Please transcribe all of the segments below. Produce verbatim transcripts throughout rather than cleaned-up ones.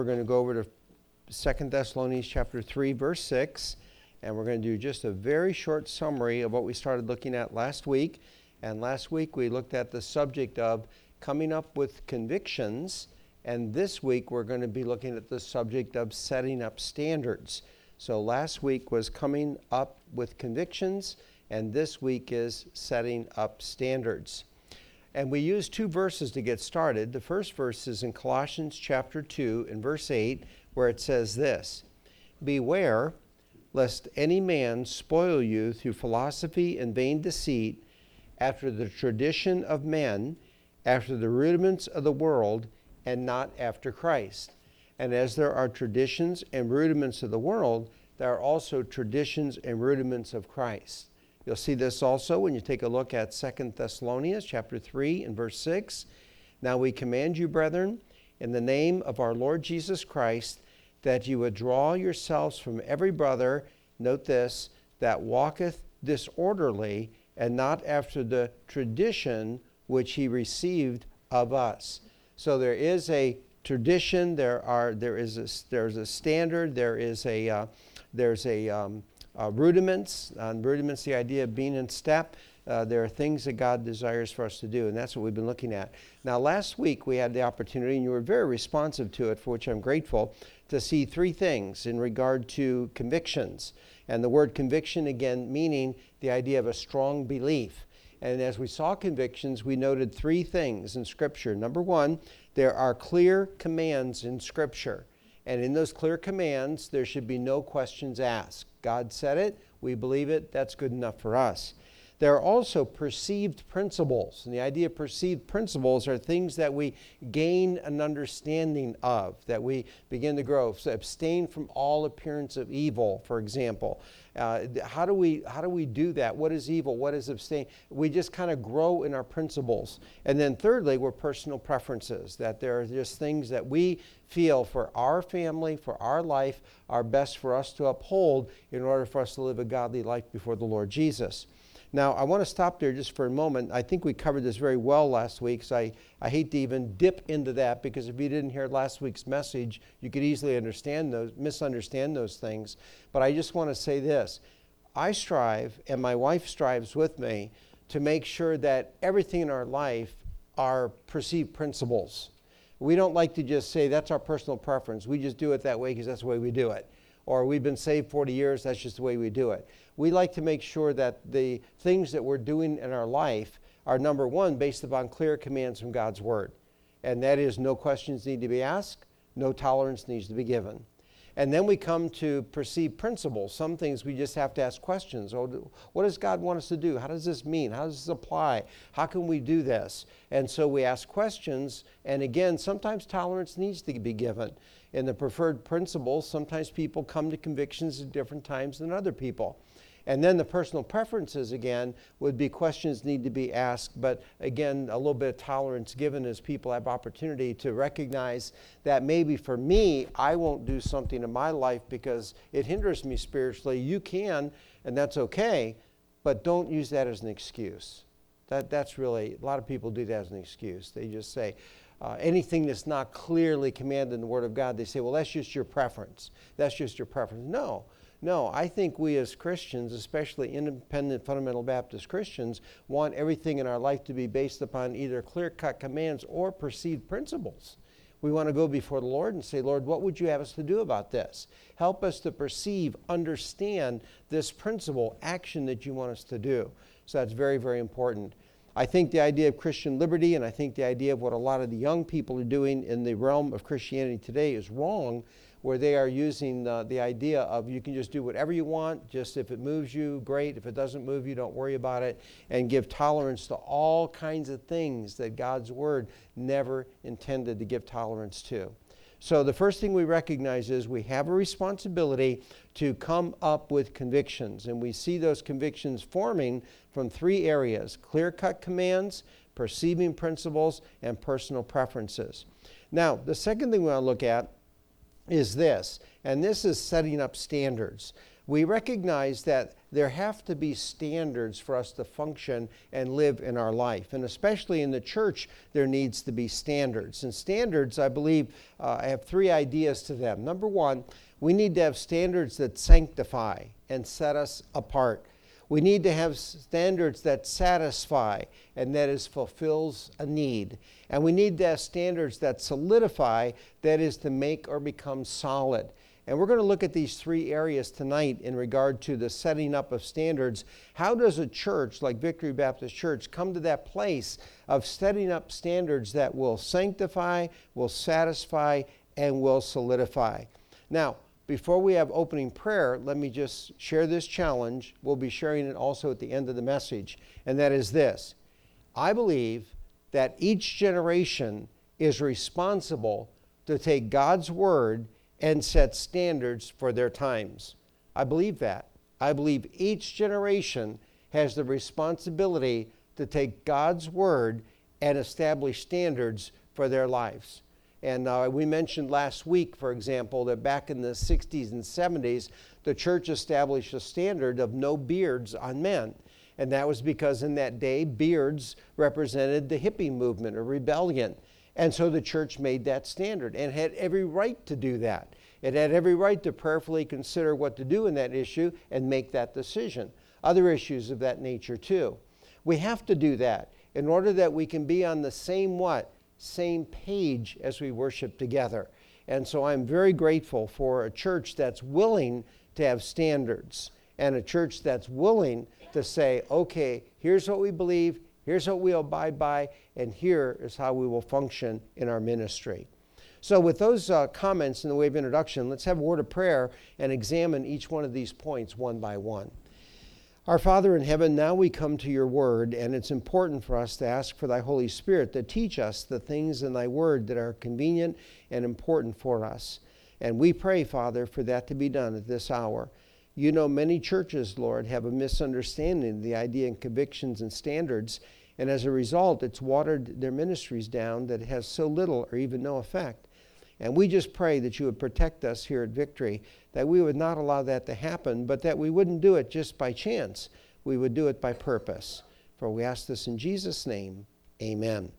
We're going to go over to Second Thessalonians chapter three, verse six, and we're going to do just a very short summary of what we started looking at last week. And last week we looked at the subject of coming up with convictions, and this week we're going to be looking at the subject of setting up standards. So last week was coming up with convictions, and this week is setting up standards. And we use two verses to get started. The first verse is in Colossians chapter two and verse eight, where it says this: "Beware lest any man spoil you through philosophy and vain deceit, after the tradition of men, after the rudiments of the world, and not after Christ." And as there are traditions and rudiments of the world, there are also traditions and rudiments of Christ. You'll see this also when you take a look at Second Thessalonians chapter three and verse six. "Now we command you, brethren, in the name of our Lord Jesus Christ, that you withdraw yourselves from every brother," note this, "that walketh disorderly, and not after the tradition which he received of us." So there is a tradition, there are there is a, there's a standard, there is a uh, there's a um, uh, rudiments. Uh, rudiments, the idea of being in step. Uh, there are things that God desires for us to do, and that's what we've been looking at. Now, last week we had the opportunity, and you were very responsive to it, for which I'm grateful, to see three things in regard to convictions. And the word conviction, again, meaning the idea of a strong belief. And as we saw convictions, we noted three things in Scripture. Number one, there are clear commands in Scripture. And in those clear commands, there should be no questions asked. God said it, we believe it, that's good enough for us. There are also perceived principles. And the idea of perceived principles are things that we gain an understanding of, that we begin to grow. So abstain from all appearance of evil, for example. Uh, how do we how do we do that? What is evil? What is abstain? We just kind of grow in our principles. And then thirdly, we're personal preferences, that there are just things that we feel for our family, for our life, are best for us to uphold in order for us to live a godly life before the Lord Jesus. Now, I want to stop there just for a moment. I think we covered this very well last week, so I, I hate to even dip into that, because if you didn't hear last week's message, you could easily understand those, misunderstand those things. But I just want to say this. I strive, and my wife strives with me, to make sure that everything in our life are perceived principles. We don't like to just say that's our personal preference. We just do it that way because that's the way we do it. Or we've been saved forty years, that's just the way we do it. We like to make sure that the things that we're doing in our life are, number one, based upon clear commands from God's Word. And that is, no questions need to be asked, no tolerance needs to be given. And then we come to perceived principles. Some things we just have to ask questions. Oh, what does God want us to do? How does this mean? How does this apply? How can we do this? And so we ask questions, and again, sometimes tolerance needs to be given. In the preferred principles, sometimes people come to convictions at different times than other people. And then the personal preferences, again, would be questions need to be asked, but again, a little bit of tolerance given as people have opportunity to recognize that maybe for me, I won't do something in my life because it hinders me spiritually. You can, and that's okay, but don't use that as an excuse. That, that's really, a lot of people do that as an excuse. They just say, Uh, anything that's not clearly commanded in the Word of God, they say, well, that's just your preference. That's just your preference. No, no. I think we as Christians, especially independent fundamental Baptist Christians, want everything in our life to be based upon either clear-cut commands or perceived principles. We want to go before the Lord and say, Lord, what would you have us to do about this? Help us to perceive, understand this principle, action that you want us to do. So that's very, very important. I think the idea of Christian liberty, and I think the idea of what a lot of the young people are doing in the realm of Christianity today is wrong, where they are using uh, the idea of you can just do whatever you want, just if it moves you, great. If it doesn't move you, don't worry about it, and give tolerance to all kinds of things that God's Word never intended to give tolerance to. So the first thing we recognize is we have a responsibility to come up with convictions, and we see those convictions forming from three areas: clear-cut commands, perceiving principles, and personal preferences. Now, the second thing we want to look at is this, and this is setting up standards. we recognize that there have to be standards for us to function and live in our life. And especially in the church, there needs to be standards. And standards, I believe, uh, I have three ideas to them. Number one, we need to have standards that sanctify and set us apart. We need to have standards that satisfy and that is fulfills a need. And we need to have standards that solidify, that is to make or become solid. And we're going to look at these three areas tonight in regard to the setting up of standards. How does a church like Victory Baptist Church come to that place of setting up standards that will sanctify, will satisfy, and will solidify? Now, before we have opening prayer, let me just share this challenge. We'll be sharing it also at the end of the message, and that is this. I believe that each generation is responsible to take God's word and set standards for their times. I believe that. I believe each generation has the responsibility to take God's word and establish standards for their lives. And uh, we mentioned last week, for example, that back in the sixties and seventies, the church established a standard of no beards on men. And that was because in that day, beards represented the hippie movement or rebellion. And so the church made that standard and had every right to do that. It had every right to prayerfully consider what to do in that issue and make that decision. Other issues of that nature too. We have to do that in order that we can be on the same what? Same page as we worship together. And so I'm very grateful for a church that's willing to have standards and a church that's willing to say, okay, here's what we believe, here's what we abide by, and here is how we will function in our ministry. So with those uh, comments in the way of introduction, let's have a word of prayer and examine each one of these points one by one. Our Father in heaven, now we come to your word, and it's important for us to ask for thy Holy Spirit to teach us the things in thy word that are convenient and important for us. And we pray, Father, for that to be done at this hour. You know, many churches, Lord, have a misunderstanding of the idea and convictions and standards, and as a result, it's watered their ministries down that it has so little or even no effect. And we just pray that you would protect us here at Victory, that we would not allow that to happen, but that we wouldn't do it just by chance. We would do it by purpose. For we ask this in Jesus' name, amen.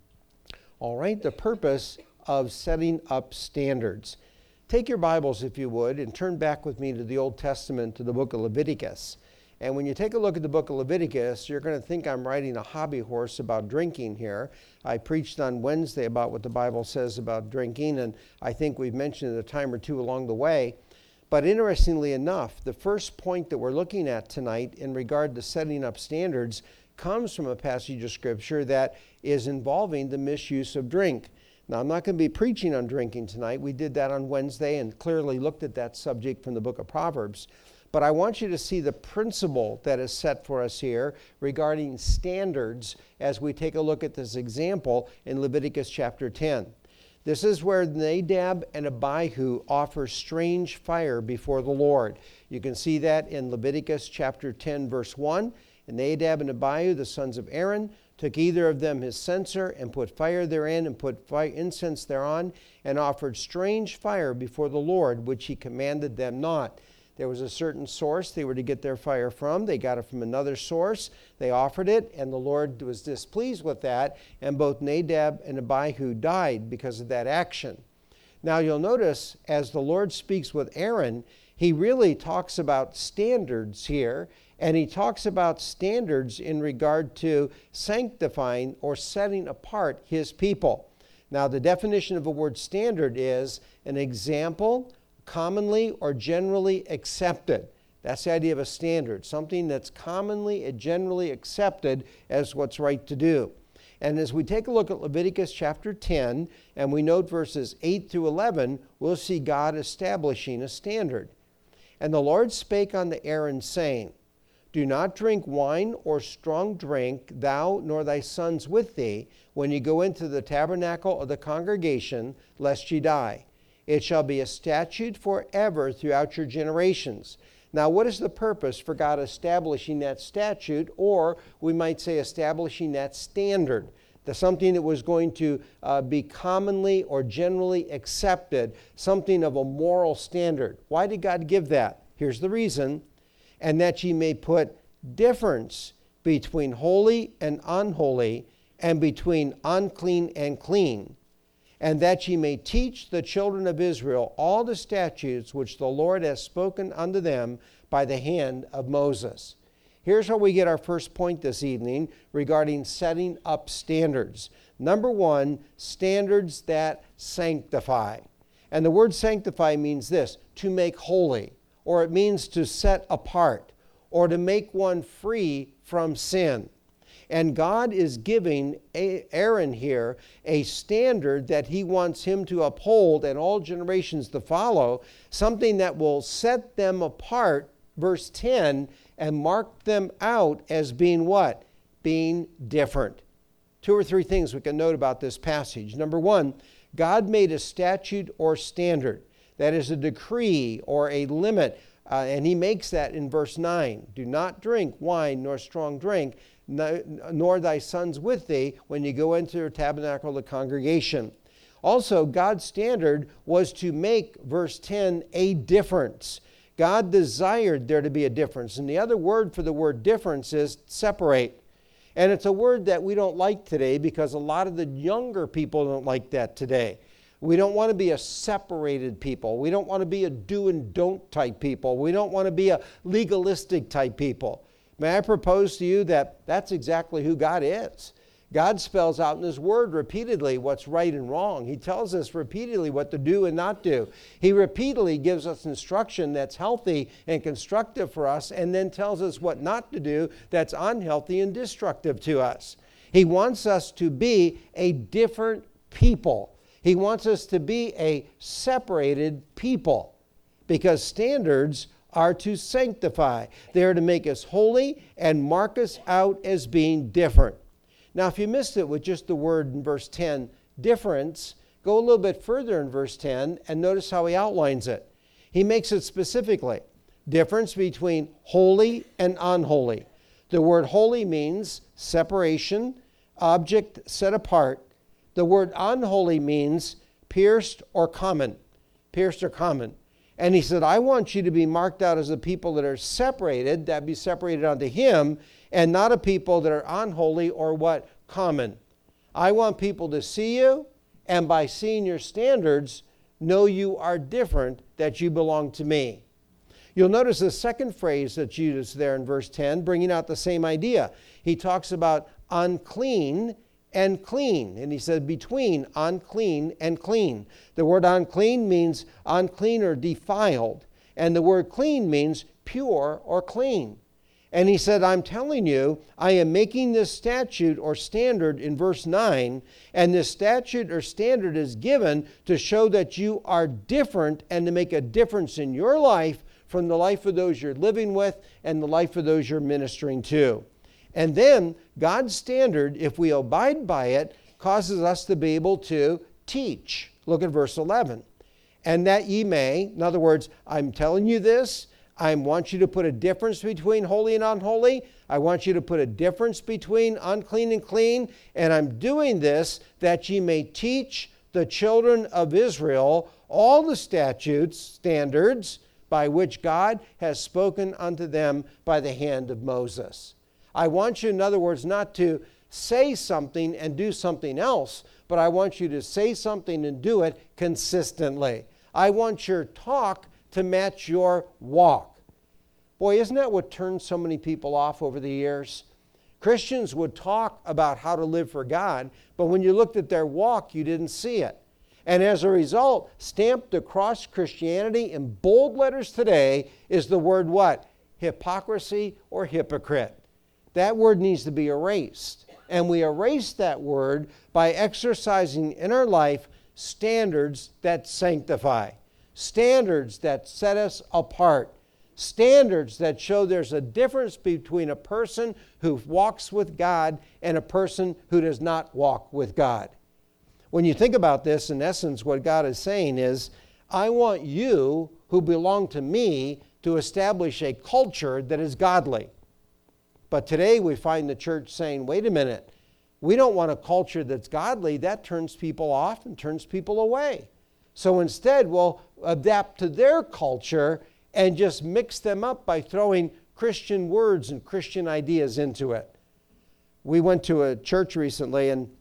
All right, the purpose of setting up standards. Take your Bibles, if you would, and turn back with me to the Old Testament, to the book of Leviticus. And when you take a look at the book of Leviticus, you're going to think I'm riding a hobby horse about drinking here. I preached on Wednesday about what the Bible says about drinking, and I think we've mentioned it a time or two along the way. But interestingly enough, the first point that we're looking at tonight in regard to setting up standards comes from a passage of Scripture that is involving the misuse of drink. Now, I'm not going to be preaching on drinking tonight. We did that on Wednesday and clearly looked at that subject from the book of Proverbs. But I want you to see the principle that is set for us here regarding standards as we take a look at this example in Leviticus chapter ten. This is where Nadab and Abihu offer strange fire before the Lord. You can see that in Leviticus chapter ten, verse one. And Nadab and Abihu, the sons of Aaron, took either of them his censer and put fire therein and put fire, incense thereon, and offered strange fire before the Lord, which he commanded them not. There was a certain source they were to get their fire from. They got it from another source. They offered it, and the Lord was displeased with that, and both Nadab and Abihu died because of that action. Now you'll notice as the Lord speaks with Aaron, he really talks about standards here, and he talks about standards in regard to sanctifying or setting apart his people. Now the definition of the word standard is an example, commonly or generally accepted. That's the idea of a standard, something that's commonly and generally accepted as what's right to do. And as we take a look at Leviticus chapter ten, and we note verses eight through eleven, we'll see God establishing a standard. And the Lord spake unto Aaron, saying, Do not drink wine or strong drink, thou nor thy sons with thee, when ye go into the tabernacle of the congregation, lest ye die. It shall be a statute forever throughout your generations. Now, what is the purpose for God establishing that statute, or we might say establishing that standard? That's something that was going to uh, be commonly or generally accepted, something of a moral standard. Why did God give that? Here's the reason. And that ye may put difference between holy and unholy, and between unclean and clean, and that ye may teach the children of Israel all the statutes which the Lord has spoken unto them by the hand of Moses. Here's how we get our first point this evening regarding setting up standards. Number one, standards that sanctify. And the word sanctify means this, to make holy, or it means to set apart, or to make one free from sin. And God is giving Aaron here a standard that he wants him to uphold and all generations to follow, something that will set them apart, verse ten, and mark them out as being what? Being different. Two or three things we can note about this passage. Number one, God made a statute or standard. That is a decree or a limit. Uh, and he makes that in verse nine. Do not drink wine nor strong drink, nor thy sons with thee, when you go into the tabernacle of the congregation. Also, God's standard was to make, verse ten, a difference. God desired there to be a difference. And the other word for the word difference is separate. And it's a word that we don't like today because a lot of the younger people don't like that today. We don't want to be a separated people. We don't want to be a do and don't type people. We don't want to be a legalistic type people. May I propose to you that that's exactly who God is. God spells out in His Word repeatedly what's right and wrong. He tells us repeatedly what to do and not do. He repeatedly gives us instruction that's healthy and constructive for us, and then tells us what not to do that's unhealthy and destructive to us. He wants us to be a different people. He wants us to be a separated people, because standards are to sanctify. They are to make us holy and mark us out as being different. Now, if you missed it with just the word in verse ten, difference, go a little bit further in verse ten and notice how he outlines it. He makes it specifically. Difference between holy and unholy. The word holy means separation, object set apart. The word unholy means pierced or common. Pierced or common. And he said, I want you to be marked out as a people that are separated, that be separated unto him, and not a people that are unholy or what? Common. I want people to see you, and by seeing your standards, know you are different, that you belong to me. You'll notice the second phrase that's used there in verse ten, bringing out the same idea. He talks about unclean and clean. And he said between unclean and clean. The word unclean means unclean or defiled. And the word clean means pure or clean. And he said, I'm telling you, I am making this statute or standard in verse nine, and this statute or standard is given to show that you are different and to make a difference in your life from the life of those you're living with and the life of those you're ministering to. And then God's standard, if we abide by it, causes us to be able to teach. Look at verse eleven. And that ye may, in other words, I'm telling you this, I want you to put a difference between holy and unholy. I want you to put a difference between unclean and clean. And I'm doing this that ye may teach the children of Israel all the statutes, standards, by which God has spoken unto them by the hand of Moses. I want you, in other words, not to say something and do something else, but I want you to say something and do it consistently. I want your talk to match your walk. Boy, isn't that what turned so many people off over the years? Christians would talk about how to live for God, but when you looked at their walk, you didn't see it. And as a result, stamped across Christianity in bold letters today is the word what? Hypocrisy or hypocrite. That word needs to be erased. And we erase that word by exercising in our life standards that sanctify, standards that set us apart, standards that show there's a difference between a person who walks with God and a person who does not walk with God. When you think about this, in essence, what God is saying is, I want you who belong to me to establish a culture that is godly. But today we find the church saying, wait a minute, we don't want a culture that's godly. That turns people off and turns people away. So instead we'll adapt to their culture and just mix them up by throwing Christian words and Christian ideas into it. We went to a church recently, and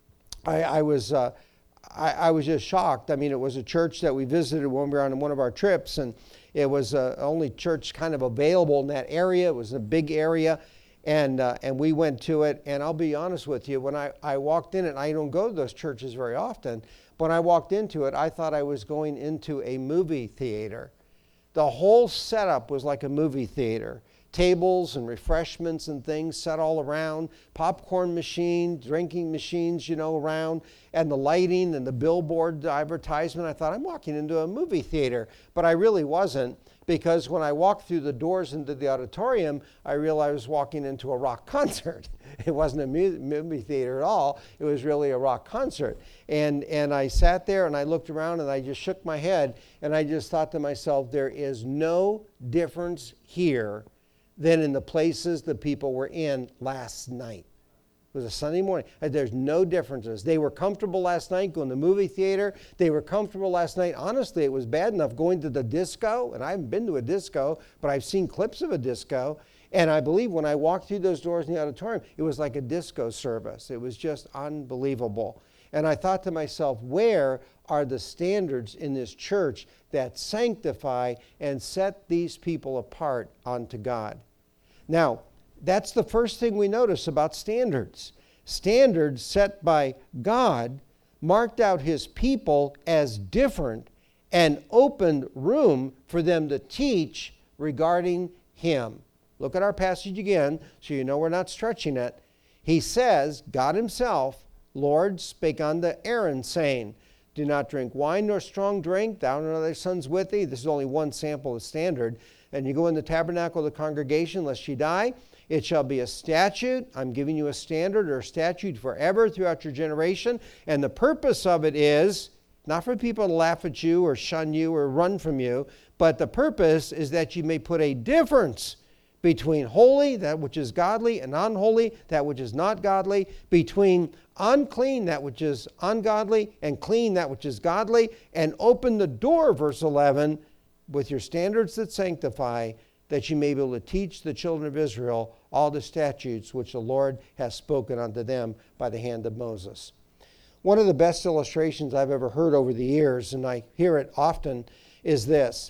I, I was uh, I, I was just shocked. I mean, it was a church that we visited when we were on one of our trips, and it was uh, only church kind of available in that area. It was a big area, and uh, and we went to it. And I'll be honest with you, when I, I walked in it, I don't go to those churches very often, but when I walked into it, I thought I was going into a movie theater. The whole setup was like a movie theater. Tables and refreshments and things set all around, popcorn machine, drinking machines, you know, around, and the lighting and the billboard advertisement. I thought, I'm walking into a movie theater, but I really wasn't, because when I walked through the doors into the auditorium, I realized I was walking into a rock concert. It wasn't a mu- movie theater at all. It was really a rock concert. And, and I sat there and I looked around and I just shook my head, and I just thought to myself, there is no difference here than in the places the people were in last night. It was a Sunday morning. There's no differences. They were comfortable last night going to the movie theater. They were comfortable last night. Honestly, it was bad enough going to the disco, and I haven't been to a disco, but I've seen clips of a disco. And I believe when I walked through those doors in the auditorium, it was like a disco service. It was just unbelievable. And I thought to myself, where are the standards in this church that sanctify and set these people apart unto God? Now, that's the first thing we notice about standards. Standards set by God marked out his people as different and opened room for them to teach regarding him. Look at our passage again so you know we're not stretching it. He says, God himself, Lord, spake unto Aaron, saying, do not drink wine nor strong drink, thou nor thy sons with thee. This is only one sample of standard. And you go in the tabernacle of the congregation, lest ye die. It shall be a statute. I'm giving you a standard or a statute forever throughout your generation. And the purpose of it is not for people to laugh at you or shun you or run from you, but the purpose is that you may put a difference between holy, that which is godly, and unholy, that which is not godly, between unclean, that which is ungodly, and clean, that which is godly, and open the door, verse eleven, with your standards that sanctify, that you may be able to teach the children of Israel all the statutes which the Lord has spoken unto them by the hand of Moses. One of the best illustrations I've ever heard over the years, and I hear it often, is this.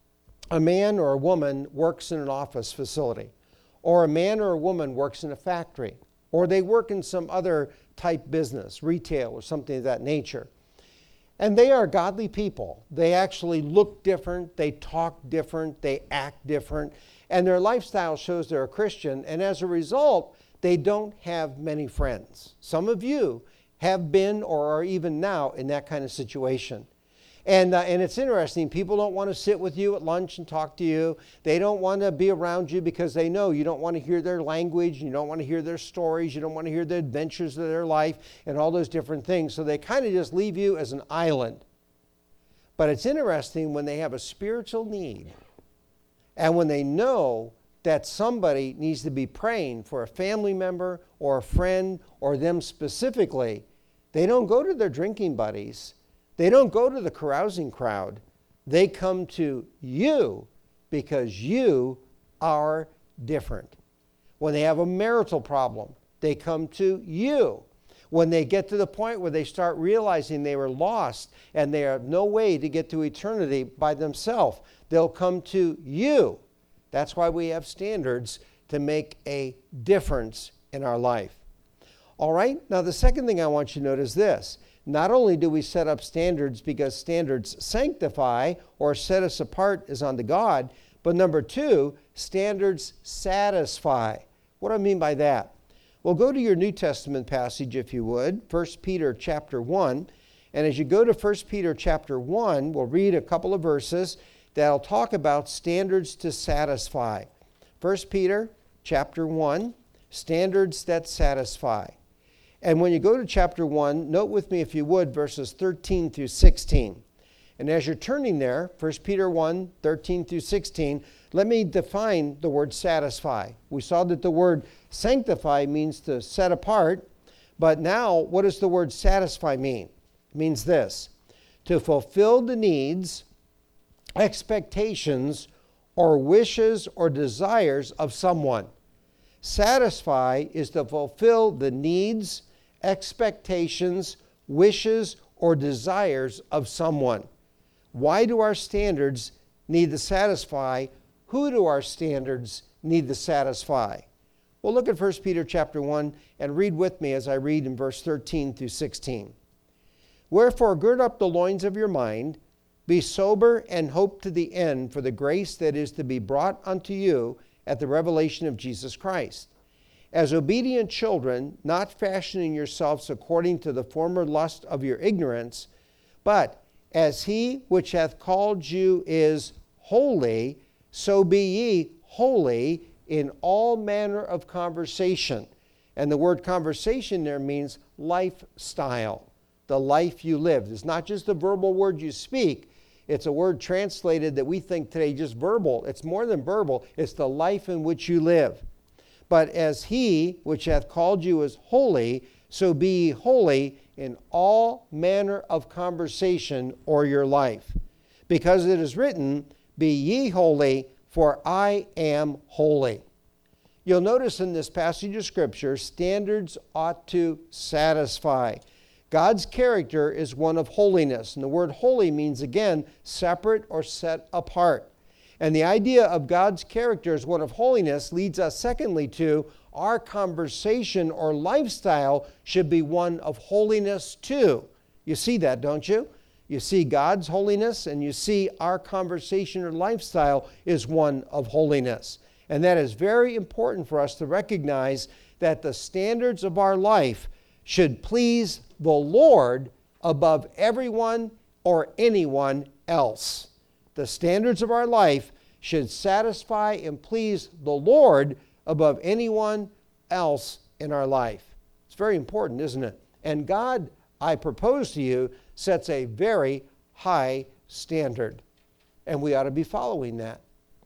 A man or a woman works in an office facility, or a man or a woman works in a factory, or they work in some other type business, retail or something of that nature. And they are godly people. They actually look different, they talk different, they act different, and their lifestyle shows they're a Christian, and as a result, they don't have many friends. Some of you have been or are even now in that kind of situation. And, uh, and it's interesting, people don't want to sit with you at lunch and talk to you. They don't want to be around you because they know you don't want to hear their language, you don't want to hear their stories, you don't want to hear the adventures of their life and all those different things. So they kind of just leave you as an island. But it's interesting when they have a spiritual need and when they know that somebody needs to be praying for a family member or a friend or them specifically, they don't go to their drinking buddies. They don't go to the carousing crowd. They come to you because you are different. When they have a marital problem, they come to you. When they get to the point where they start realizing they were lost and they have no way to get to eternity by themselves, they'll come to you. That's why we have standards to make a difference in our life. All right, now the second thing I want you to note is this. Not only do we set up standards because standards sanctify or set us apart as unto God, but number two, standards satisfy. What do I mean by that? Well, go to your New Testament passage, if you would, First Peter chapter one. And as you go to First Peter chapter one, we'll read a couple of verses that'll talk about standards to satisfy. First Peter chapter one, standards that satisfy. And when you go to chapter one, note with me, if you would, verses thirteen through sixteen. And as you're turning there, First Peter one, thirteen through sixteen, let me define the word satisfy. We saw that the word sanctify means to set apart, but now what does the word satisfy mean? It means this, to fulfill the needs, expectations, or wishes or desires of someone. Satisfy is to fulfill the needs, expectations, wishes, or desires of someone. Why do our standards need to satisfy? Who do our standards need to satisfy? Well, look at First Peter chapter one and read with me as I read in verse thirteen through sixteen. Wherefore gird up the loins of your mind, be sober, and hope to the end for the grace that is to be brought unto you at the revelation of Jesus Christ. As obedient children, not fashioning yourselves according to the former lust of your ignorance, but as he which hath called you is holy, so be ye holy in all manner of conversation. And the word conversation there means lifestyle, the life you live. It's not just a verbal word you speak. It's a word translated that we think today just verbal. It's more than verbal. It's the life in which you live. But as he which hath called you is holy, so be ye holy in all manner of conversation or your life. Because it is written, be ye holy, for I am holy. You'll notice in this passage of Scripture, standards ought to satisfy. God's character is one of holiness. And the word holy means, again, separate or set apart. And the idea of God's character as one of holiness leads us, secondly, to our conversation or lifestyle should be one of holiness too. You see that, don't you? You see God's holiness, and you see our conversation or lifestyle is one of holiness. And that is very important for us to recognize that the standards of our life should please the Lord above everyone or anyone else. The standards of our life should satisfy and please the Lord above anyone else in our life. It's very important, isn't it? And God, I propose to you, sets a very high standard. And we ought to be following that.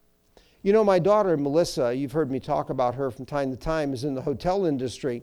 You know, my daughter, Melissa, you've heard me talk about her from time to time, is in the hotel industry.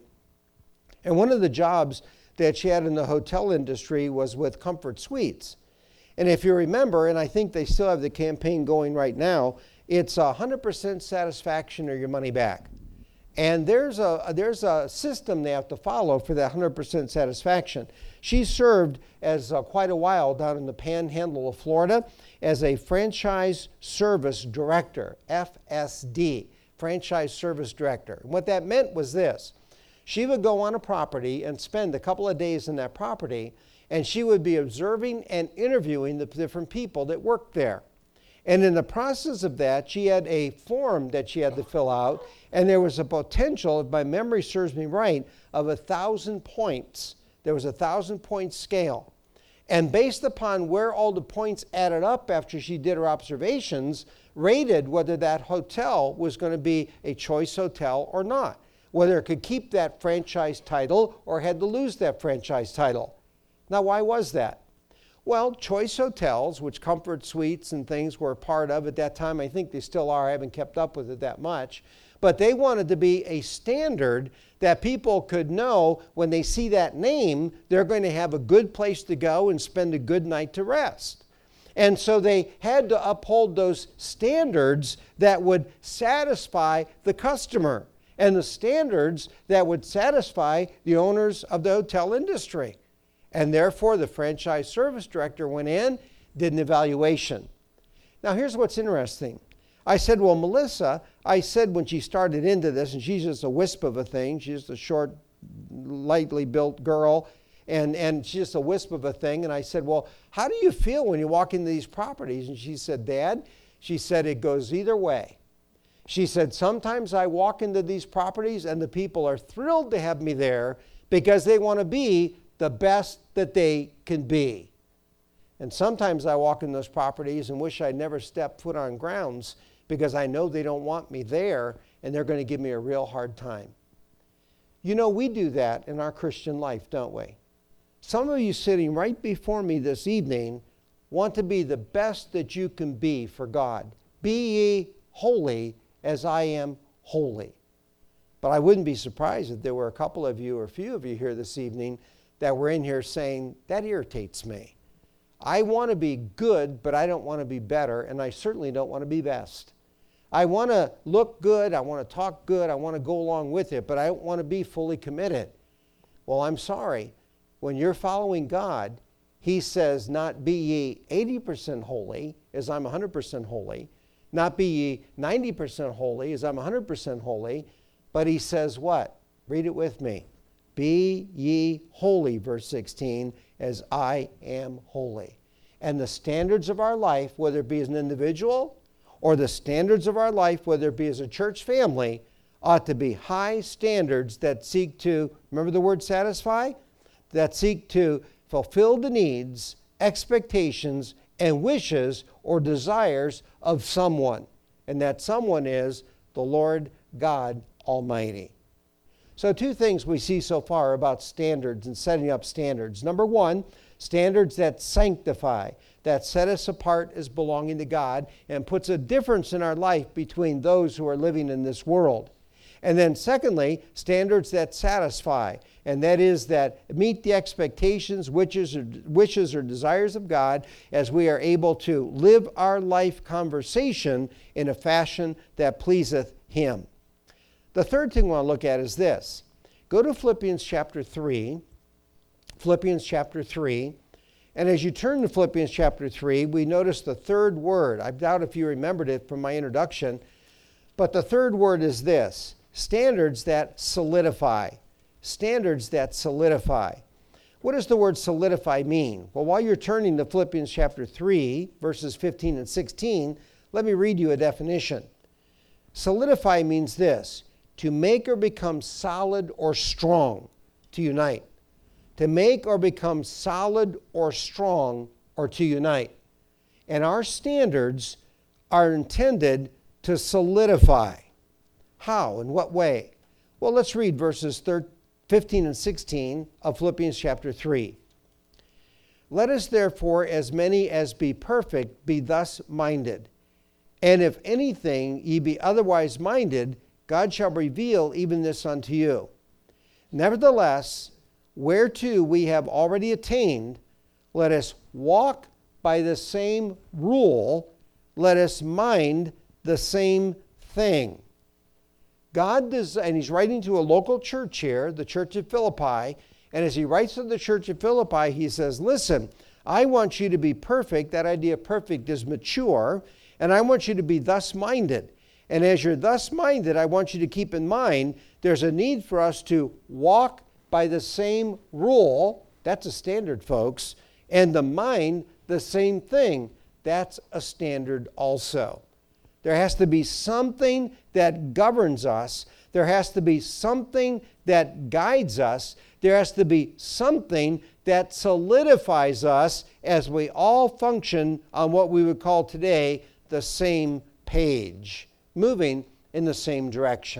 And one of the jobs that she had in the hotel industry was with Comfort Suites. And if you remember, and I think they still have the campaign going right now, it's one hundred percent satisfaction or your money back. And there's a, there's a system they have to follow for that one hundred percent satisfaction. She served as uh, quite a while down in the panhandle of Florida as a franchise service director, F S D, franchise service director. And what that meant was this. She would go on a property and spend a couple of days in that property, and she would be observing and interviewing the different people that worked there. And in the process of that, she had a form that she had to fill out, and there was a potential, if my memory serves me right, of a thousand points. There was a thousand point scale. And based upon where all the points added up after she did her observations, rated whether that hotel was going to be a choice hotel or not, whether it could keep that franchise title or had to lose that franchise title. Now, why was that? Well, choice hotels, which Comfort Suites and things were a part of at that time, I think they still are, I haven't kept up with it that much, but they wanted to be a standard that people could know when they see that name, they're going to have a good place to go and spend a good night to rest. And so they had to uphold those standards that would satisfy the customer and the standards that would satisfy the owners of the hotel industry. And therefore, the franchise service director went in, did an evaluation. Now, here's what's interesting. I said, well, Melissa, I said when she started into this, and she's just a wisp of a thing, she's just a short, lightly built girl, and, and she's just a wisp of a thing. And I said, well, how do you feel when you walk into these properties? And she said, Dad, she said, it goes either way. She said, sometimes I walk into these properties and the people are thrilled to have me there because they want to be the best that they can be. And sometimes I walk in those properties and wish I'd never stepped foot on grounds because I know they don't want me there and they're going to give me a real hard time. You know, we do that in our Christian life, don't we? Some of you sitting right before me this evening want to be the best that you can be for God. Be ye holy as I am holy. But I wouldn't be surprised if there were a couple of you or a few of you here this evening that were in here saying, that irritates me. I want to be good, but I don't want to be better, and I certainly don't want to be best. I want to look good, I want to talk good, I want to go along with it, but I don't want to be fully committed. Well, I'm sorry. When you're following God, he says, not be ye eighty percent holy, as I'm one hundred percent holy. Not be ye ninety percent holy, as I'm one hundred percent holy. But he says what? Read it with me. Be ye holy, verse sixteen, as I am holy. And the standards of our life, whether it be as an individual or the standards of our life, whether it be as a church family, ought to be high standards that seek to, remember the word satisfy? That seek to fulfill the needs, expectations, and wishes or desires of someone. And that someone is the Lord God Almighty. So two things we see so far about standards and setting up standards. Number one, standards that sanctify, that set us apart as belonging to God and puts a difference in our life between those who are living in this world. And then secondly, standards that satisfy, and that is that meet the expectations, wishes, or, wishes or desires of God as we are able to live our life conversation in a fashion that pleaseth Him. The third thing we want to look at is this. Go to Philippians chapter three. Philippians chapter three. And as you turn to Philippians chapter three, we notice the third word. I doubt if you remembered it from my introduction. But the third word is this. Standards that solidify. Standards that solidify. What does the word solidify mean? Well, while you're turning to Philippians chapter three, verses fifteen and sixteen, let me read you a definition. Solidify means this. To make or become solid or strong. To unite. To make or become solid or strong or to unite. And our standards are intended to solidify. How? In what way? Well, let's read verses fifteen and sixteen of Philippians chapter three. Let us therefore, as many as be perfect, be thus minded. And if anything ye be otherwise minded, God shall reveal even this unto you. Nevertheless, whereto we have already attained, let us walk by the same rule, let us mind the same thing. God does, and he's writing to a local church here, the church of Philippi, and as he writes to the church of Philippi, he says, listen, I want you to be perfect. That idea of perfect is mature, and I want you to be thus minded. And as you're thus minded, I want you to keep in mind there's a need for us to walk by the same rule. That's a standard, folks. And to mind the same thing. That's a standard also. There has to be something that governs us. There has to be something that guides us. There has to be something that solidifies us as we all function on what we would call today the same page, moving in the same direction.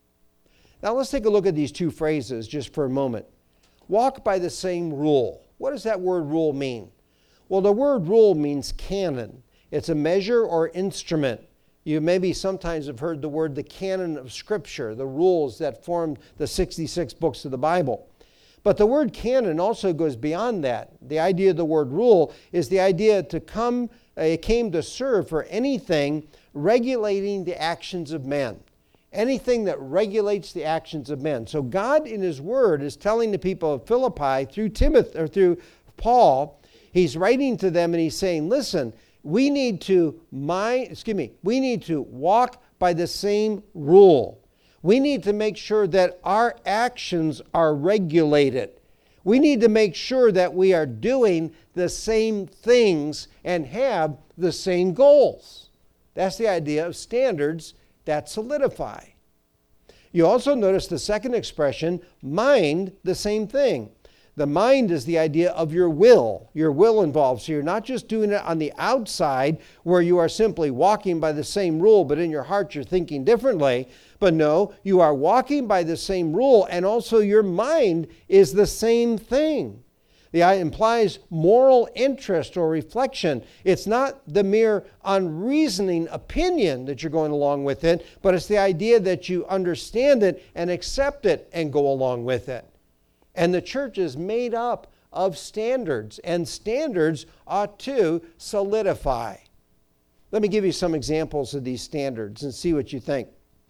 Now let's take a look at these two phrases just for a moment. Walk by the same rule. What does that word rule mean? Well, the word rule means canon. It's a measure or instrument. You maybe sometimes have heard the word the canon of Scripture, the rules that form the sixty-six books of the Bible. But the word canon also goes beyond that. The idea of the word rule is the idea to come, uh, it came to serve for anything regulating the actions of men. Anything that regulates the actions of men. So God in His Word is telling the people of Philippi through Timothy or through Paul, He's writing to them and He's saying, listen, we need to mind, excuse me, we need to walk by the same rule. We need to make sure that our actions are regulated. We need to make sure that we are doing the same things and have the same goals. That's the idea of standards that solidify. You also notice the second expression, mind the same thing. The mind is the idea of your will. Your will involved. So you're not just doing it on the outside where you are simply walking by the same rule, but in your heart you're thinking differently. But no, you are walking by the same rule, and also your mind is the same thing. The it implies moral interest or reflection. It's not the mere unreasoning opinion that you're going along with it, but it's the idea that you understand it and accept it and go along with it. And the church is made up of standards, and standards ought to solidify. Let me give you some examples of these standards and see what you think.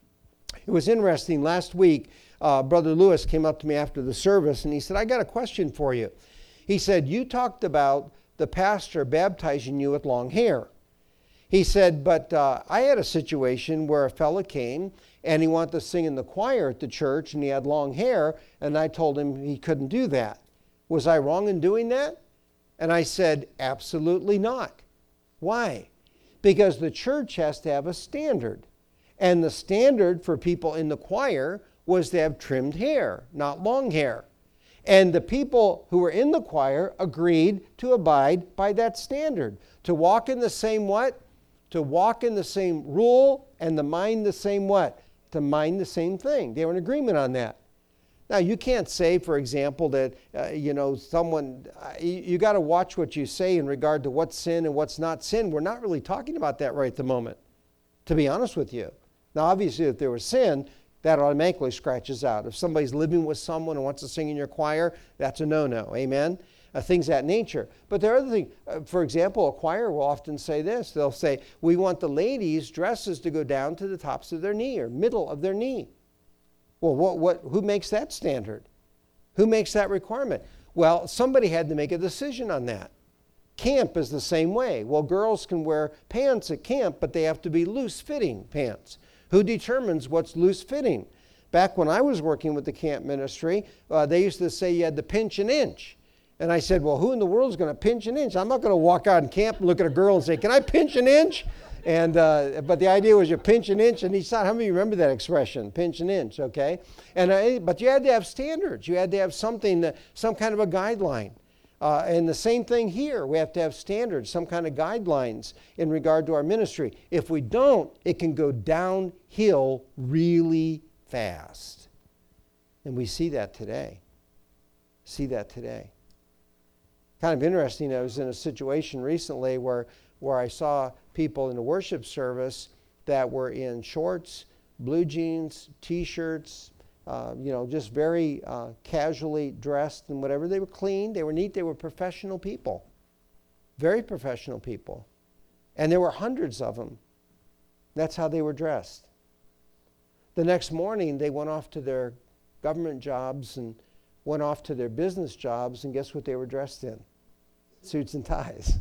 It was interesting. Last week, uh, Brother Lewis came up to me after the service and he said, I got a question for you. He said, you talked about the pastor baptizing you with long hair. He said, but uh, I had a situation where a fella came and he wanted to sing in the choir at the church and he had long hair, and I told him he couldn't do that. Was I wrong in doing that? And I said, absolutely not. Why? Because the church has to have a standard. And the standard for people in the choir was to have trimmed hair, not long hair. And the people who were in the choir agreed to abide by that standard, to walk in the same what? To walk in the same rule and to mind the same what? To mind the same thing. They were in agreement on that. Now, you can't say, for example, that, uh, you know, someone, uh, you, you got to watch what you say in regard to what's sin and what's not sin. We're not really talking about that right at the moment, to be honest with you. Now, obviously, if there was sin, that automatically scratches out. If somebody's living with someone and wants to sing in your choir, that's a no-no. Amen? Uh, things of that nature. But there are other things. Uh, for example, a choir will often say this. They'll say, we want the ladies' dresses to go down to the tops of their knee or middle of their knee. Well, what, what, who makes that standard? Who makes that requirement? Well, somebody had to make a decision on that. Camp is the same way. Well, girls can wear pants at camp, but they have to be loose-fitting pants. Who determines what's loose-fitting? Back when I was working with the camp ministry, uh, they used to say you had to pinch an inch. And I said, well, who in the world is going to pinch an inch? I'm not going to walk out in camp and look at a girl and say, can I pinch an inch? And uh, but the idea was you pinch an inch, and he said, how many of you remember that expression, pinch an inch, okay? And uh, but you had to have standards. You had to have something, that, some kind of a guideline. Uh, and the same thing here. We have to have standards, some kind of guidelines in regard to our ministry. If we don't, it can go downhill really fast. And we see that today. See that today. Kind of interesting, I was in a situation recently where, where I saw people in the worship service that were in shorts, blue jeans, t-shirts, uh, you know, just very uh, casually dressed and whatever. They were clean, they were neat, they were professional people. Very professional people. And there were hundreds of them. That's how they were dressed. The next morning, they went off to their government jobs and went off to their business jobs, and guess what they were dressed in? Suits and ties.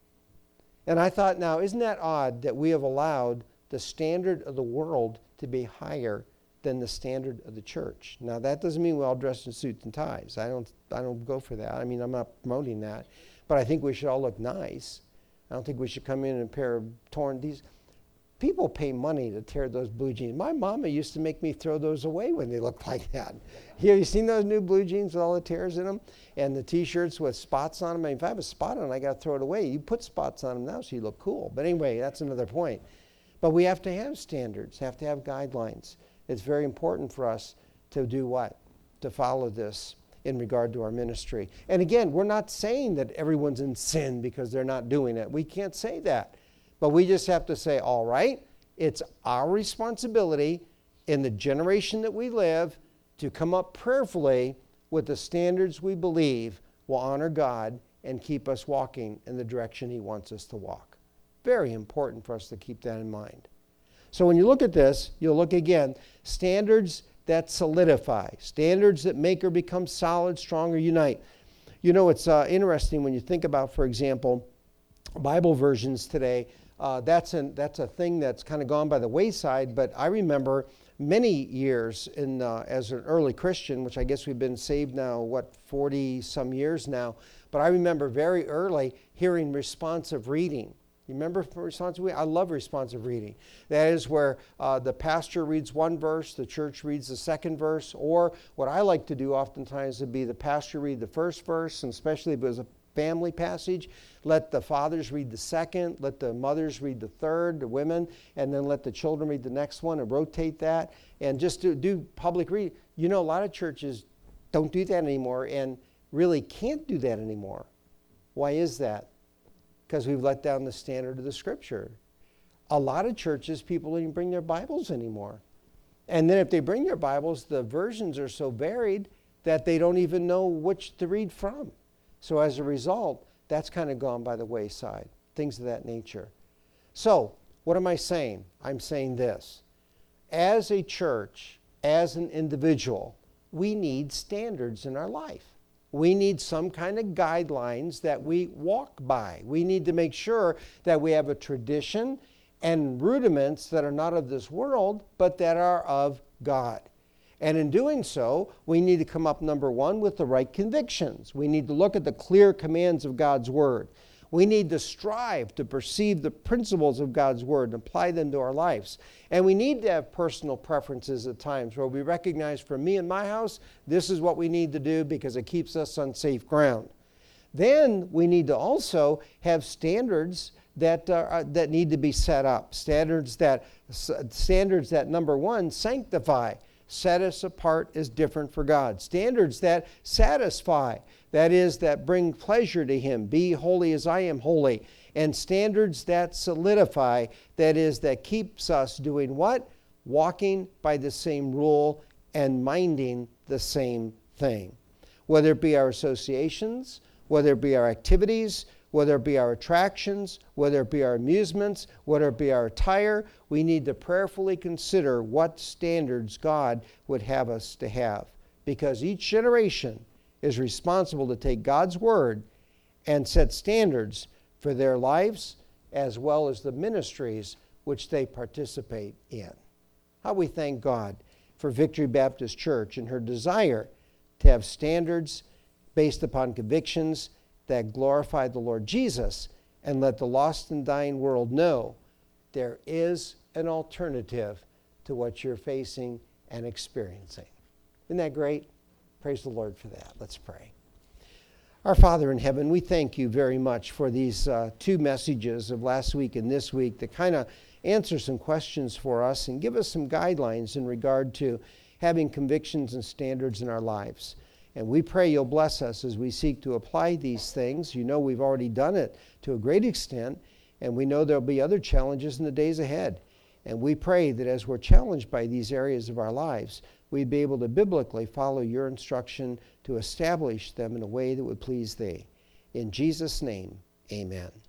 And I thought, now, isn't that odd that we have allowed the standard of the world to be higher than the standard of the church? Now, that doesn't mean we all dress in suits and ties. I don't, I don't go for that. I mean, I'm not promoting that. But I think we should all look nice. I don't think we should come in in a pair of torn, these people pay money to tear those blue jeans. My mama used to make me throw those away when they looked like that. Have you seen those new blue jeans with all the tears in them? And the t-shirts with spots on them? I mean, if I have a spot on it, I got to throw it away. You put spots on them now so you look cool. But anyway, that's another point. But we have to have standards, have to have guidelines. It's very important for us to do what? To follow this in regard to our ministry. And again, we're not saying that everyone's in sin because they're not doing it. We can't say that. But we just have to say, all right, it's our responsibility in the generation that we live to come up prayerfully with the standards we believe will honor God and keep us walking in the direction He wants us to walk. Very important for us to keep that in mind. So when you look at this, you'll look again, standards that solidify, standards that make or become solid, strong, or unite. You know, it's uh, interesting when you think about, for example, Bible versions today. Uh, that's, an, that's a thing that's kind of gone by the wayside, but I remember many years in, uh, as an early Christian, which I guess we've been saved now, what, forty some years now, but I remember very early hearing responsive reading. You remember responsive reading? I love responsive reading. That is where uh, the pastor reads one verse, the church reads the second verse, or what I like to do oftentimes would be the pastor read the first verse, and especially if it was a family passage, let the fathers read the second, let the mothers read the third, the women, and then let the children read the next one and rotate that, and just do, do public reading. You know, a lot of churches don't do that anymore and really can't do that anymore. Why is that? Because we've let down the standard of the Scripture. A lot of churches, people don't even bring their Bibles anymore. And then if they bring their Bibles, the versions are so varied that they don't even know which to read from. So as a result, that's kind of gone by the wayside, things of that nature. So, what am I saying? I'm saying this. As a church, as an individual, we need standards in our life. We need some kind of guidelines that we walk by. We need to make sure that we have a tradition and rudiments that are not of this world, but that are of God. And in doing so, we need to come up, number one, with the right convictions. We need to look at the clear commands of God's Word. We need to strive to perceive the principles of God's Word and apply them to our lives. And we need to have personal preferences at times where we recognize, for me and my house, this is what we need to do because it keeps us on safe ground. Then we need to also have standards that uh, that need to be set up. Standards that, standards that, number one, sanctify, set us apart as different for God. Standards that satisfy, that is, that bring pleasure to Him. Be holy as I am holy. And standards that solidify, that is, that keeps us doing what? Walking by the same rule and minding the same thing. Whether it be our associations, whether it be our activities, whether it be our attractions, whether it be our amusements, whether it be our attire, we need to prayerfully consider what standards God would have us to have. Because each generation is responsible to take God's Word and set standards for their lives as well as the ministries which they participate in. How we thank God for Victory Baptist Church and her desire to have standards based upon convictions that glorify the Lord Jesus and let the lost and dying world know there is an alternative to what you're facing and experiencing. Isn't that great? Praise the Lord for that. Let's pray. Our Father in heaven, we thank you very much for these uh, two messages of last week and this week that kind of answer some questions for us and give us some guidelines in regard to having convictions and standards in our lives. And we pray you'll bless us as we seek to apply these things. You know we've already done it to a great extent, and we know there'll be other challenges in the days ahead. And we pray that as we're challenged by these areas of our lives, we'd be able to biblically follow your instruction to establish them in a way that would please thee. In Jesus' name, amen.